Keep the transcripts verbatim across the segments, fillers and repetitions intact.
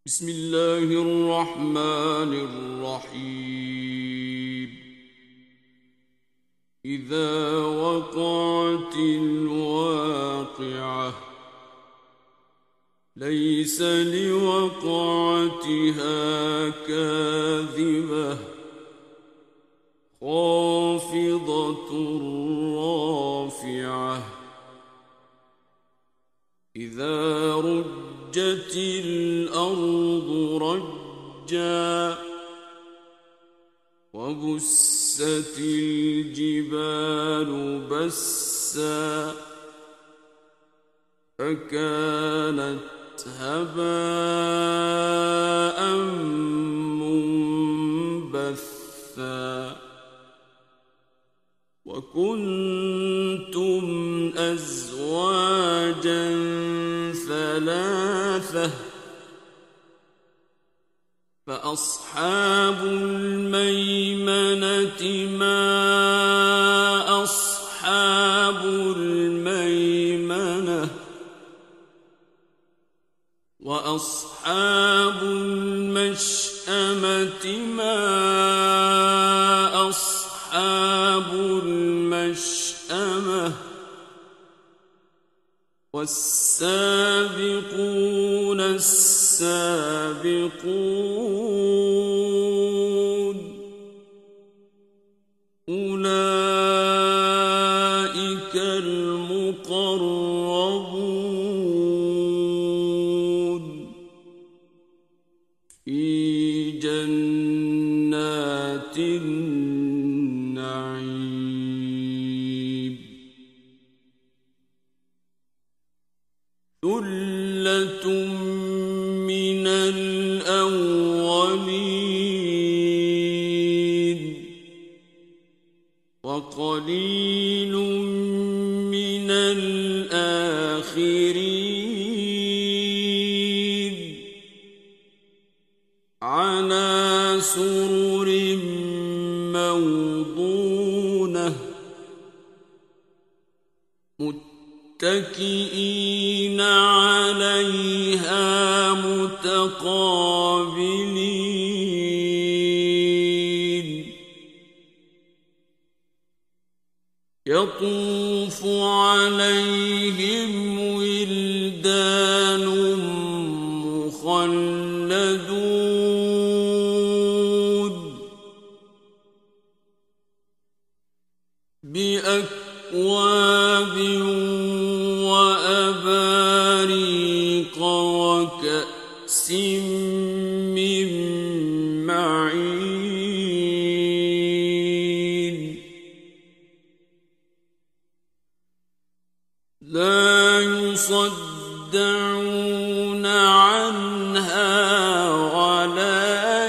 بسم الله الرحمن الرحيم. إذا وقعت الواقعة ليس لوقعتها كاذبة خافضة رافعة إذا رجت الأرض رجا وبست الجبال بسا فكانت هباء منبثا وكنتم أزواجا ثلاثة فأصحاب الميمنة ما أصحاب الميمنة وأصحاب المشأمة ما أصحاب المشأمة والسابقون السابقون أولئك المقربون في جنات النعيم ثلة من الأولين وقليل من الآخرين على سرر موضونة متكئين عليها متقابلين يطوف عليهم ولدان مخلدون بأكواب وأباريق وكأس من معين لا يصدعون عنها ولا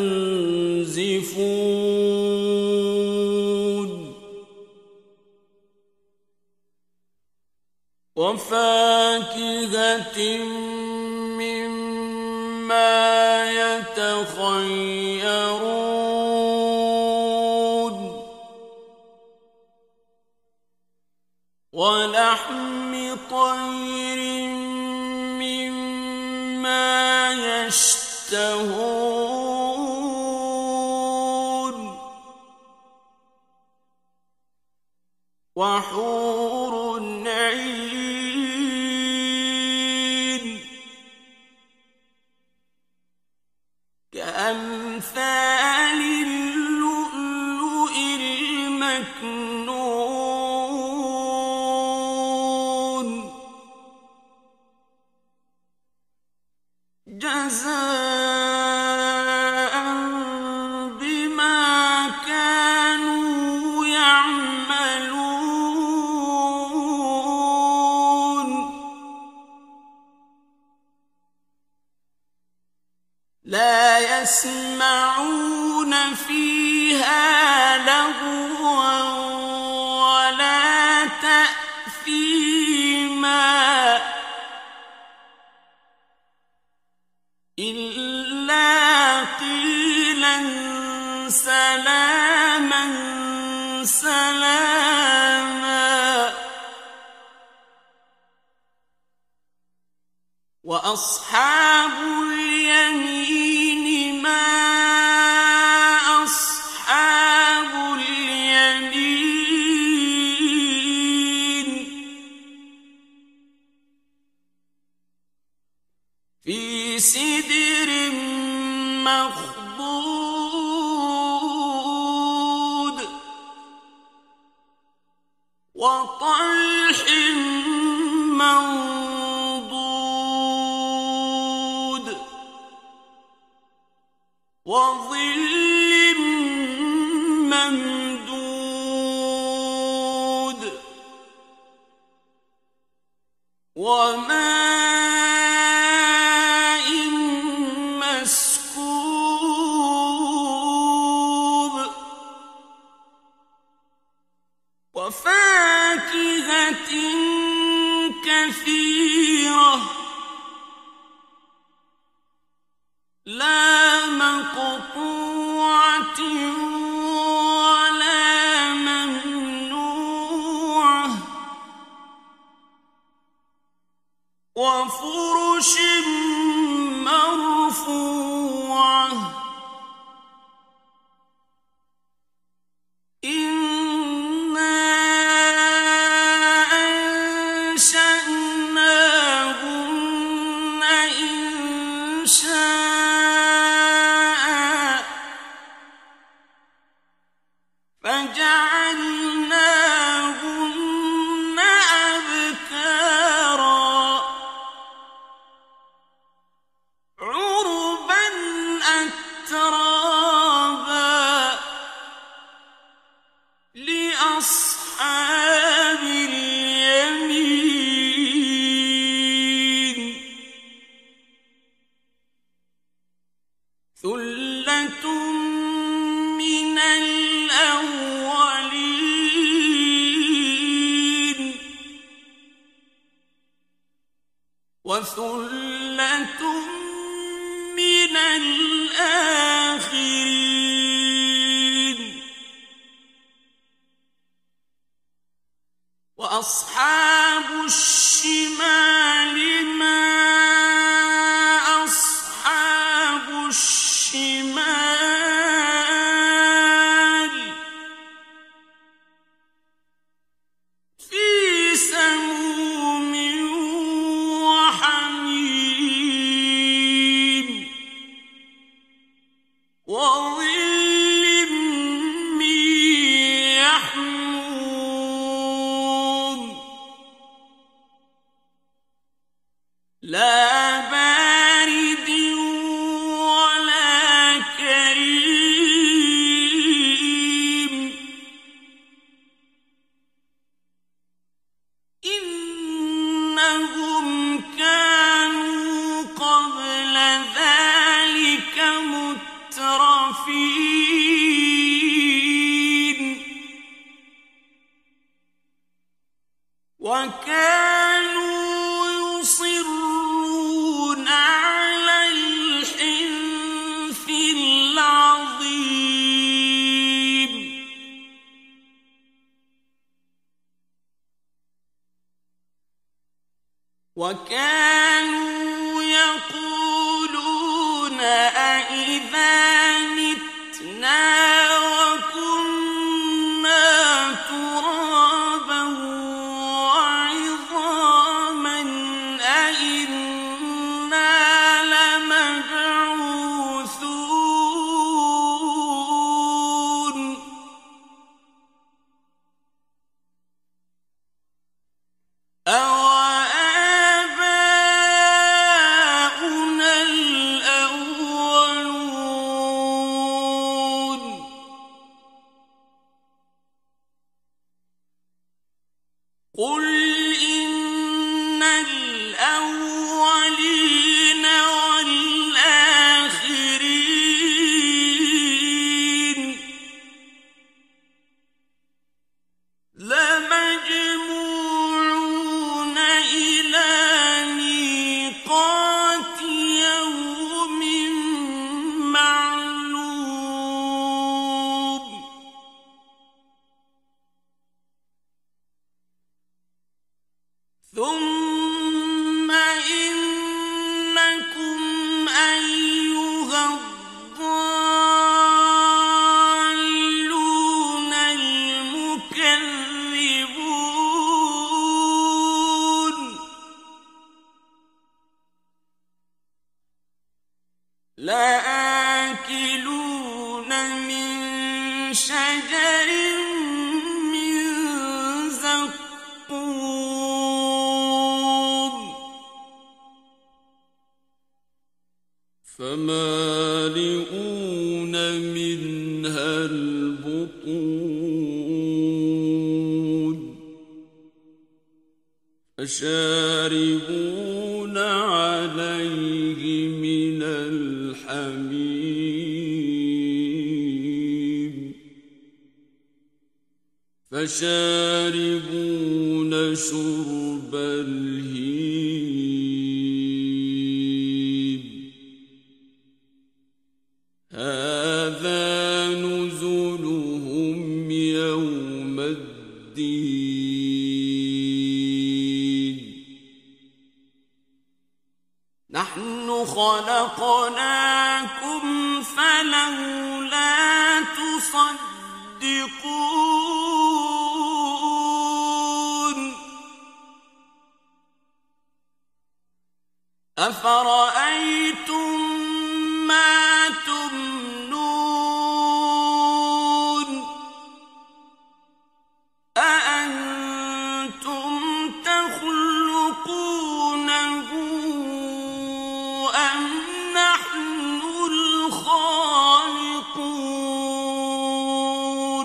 ينزفون وفاكهة مما يتخيرون ولحم طير مما يشتهون وحور عين كأمثال اللؤلؤ المكنون جزاء بما كانوا يعملون لا يسمعون فيها لغوا ولا تأثيما إلا قيلا سلاما سلاما وأصحاب اليمين اليمين ما أصحاب اليمين في سدر مخضود وطلح منضود وظل ممدود وماء مسكوب وفاكهة كثيرة لا مقطوعة ولا ممنوعة وفرش مرفوعة إنا أنشأناهن إنشاء فجعلناهن أبكارا عربا أترابا لأصحاب اليمين ثلة من الأولين وثلة من الآخرين وأصحاب الشمال ما أصحاب الشمال في سموم وحميم وظل من يحموم لا بارد ولا كريم إنهم كانوا قبل ذلك مترفين وكانوا يصرون على الحنث العظيم وكانوا يقولون أإذا متنا وكنا ترابا وعظاما أإنا لمبعوثون أَوَآبَاؤُنَا لآكلون من شجر من زقوم فمالئون منها البطون فشاربون عليه من الحميم فشاربون شرب الهيم هذا نزلهم يوم الدين نحن خلقناكم فلولا تصدقون أفرأيتم ما تمنون أأنتم تخلقونه أم نحن الخالقون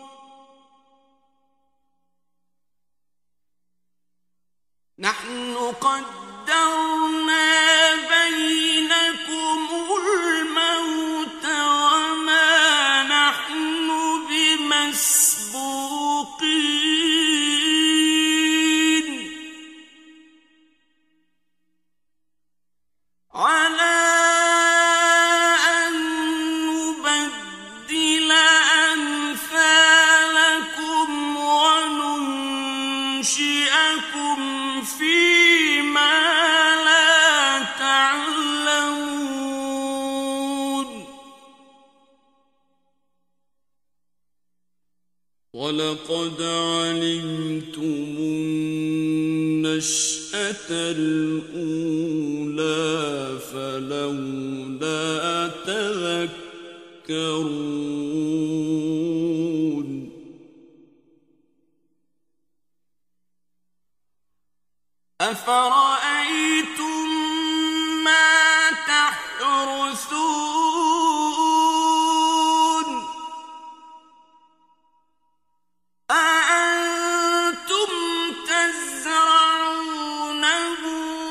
نحن قدرنا بينكم الموت وما نحن بمسبوقين على أن نبدل أمثالكم وننشئكم فيما لا تعلمون ولقد علمتم النشأة الأولى فلولا تذكرون أفرأيتم ما تحرثون أأنتم تزرعونه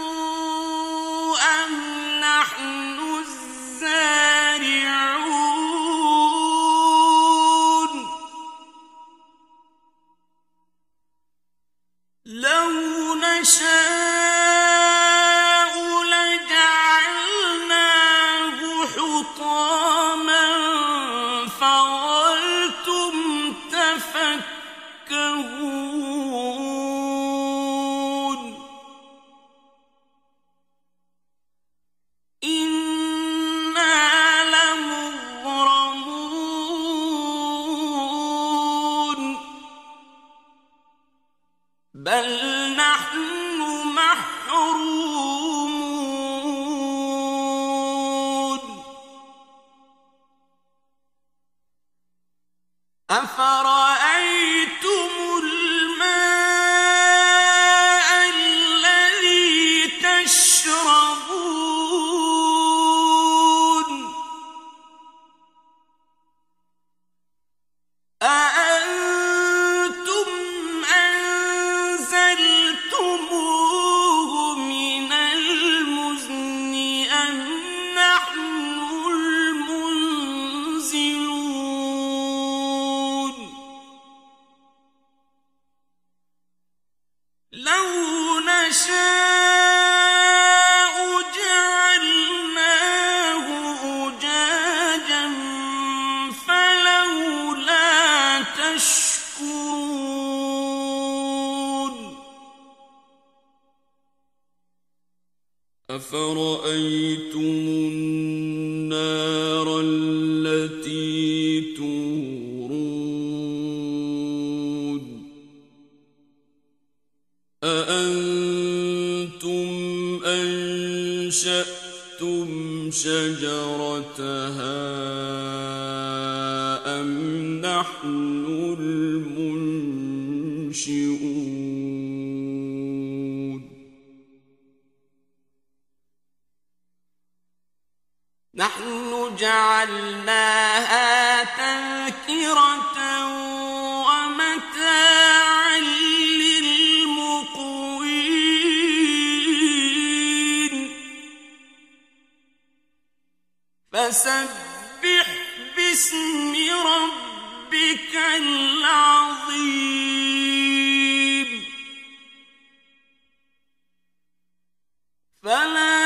أم نحن الزارعون لو نشاء لجعلناه حطاما فظلتم تفكهون إنا لمغرمون بل نحن محرومون أفرأيتم الماء الذي تشربون أأنتم أنزلتموه من المزن أم نحن المنزلون لو نشاء جعلناه أجاجا فلولا تشكرون أفرأيتم النار التي تورون أأنتم أنشأتم شجرتها أم نحن المنشئون نحن جعلناها تذكرة ومتاعا للمقوين فسبح باسم ربك العظيم فلا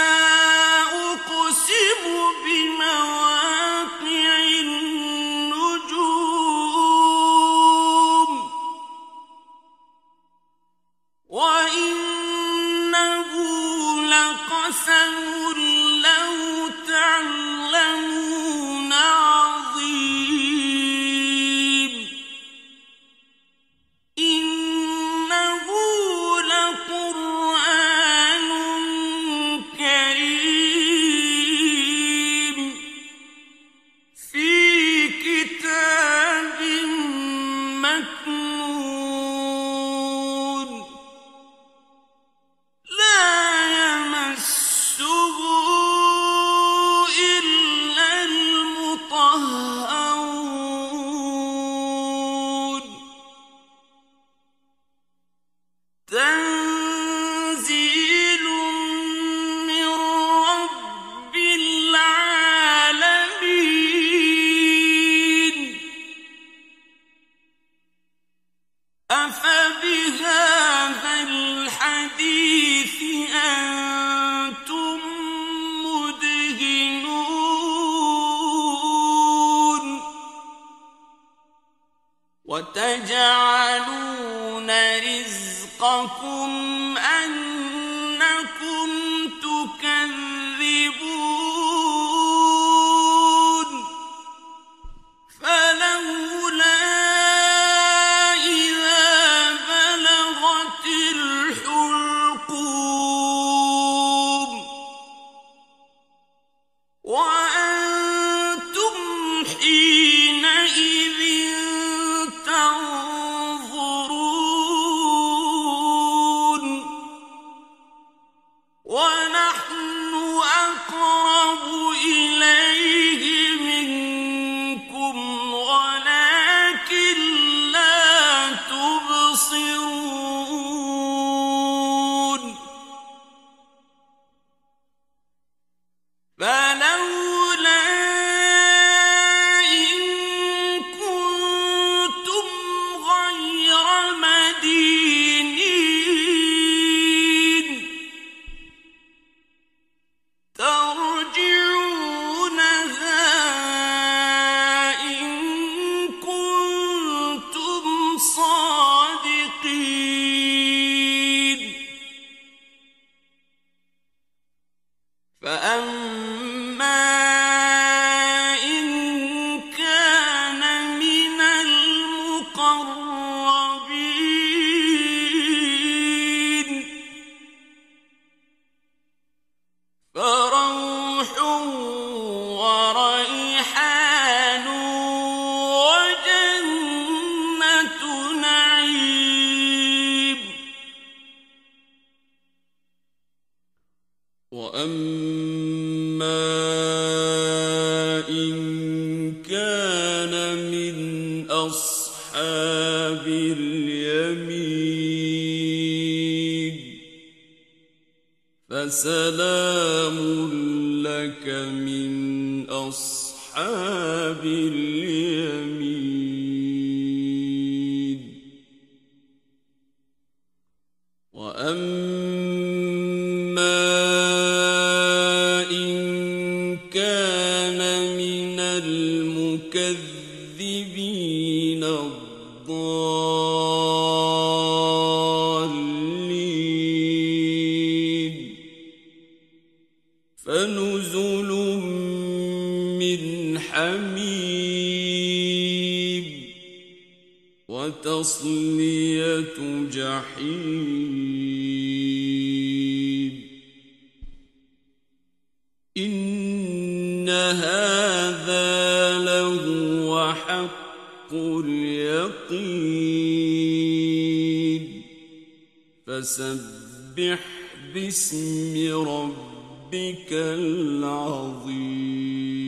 أقسم بمواقع النجوم وإنه لقسم لو تعلمون عظيم إنه لقرآن كريم في كتاب مكنون لا يمسه إلا المطهرون تنزيل من رب العالمين أفبهذا الحديث أنتم مدهنون وتجعلون رزقكم أنكم تكذبون فلولا إذا بلغت الحلقوم وأنتم حينئذ تنظرون ونحن أقرب إليه منكم ولكن لا تبصرون فلولا إن كنتم غير مدينين ترجعونها إن كنتم صادقين فأما إن كان من المقربين فروح وريحان وجنة نعيم وأما إن كان من أصحاب اليمين فسلام لك من أصحاب اليمين وأما إن كان من المكذبين الضالين فنزل من حميم وتصلية جحيم. هذا لهو حق اليقين فسبح باسم ربك العظيم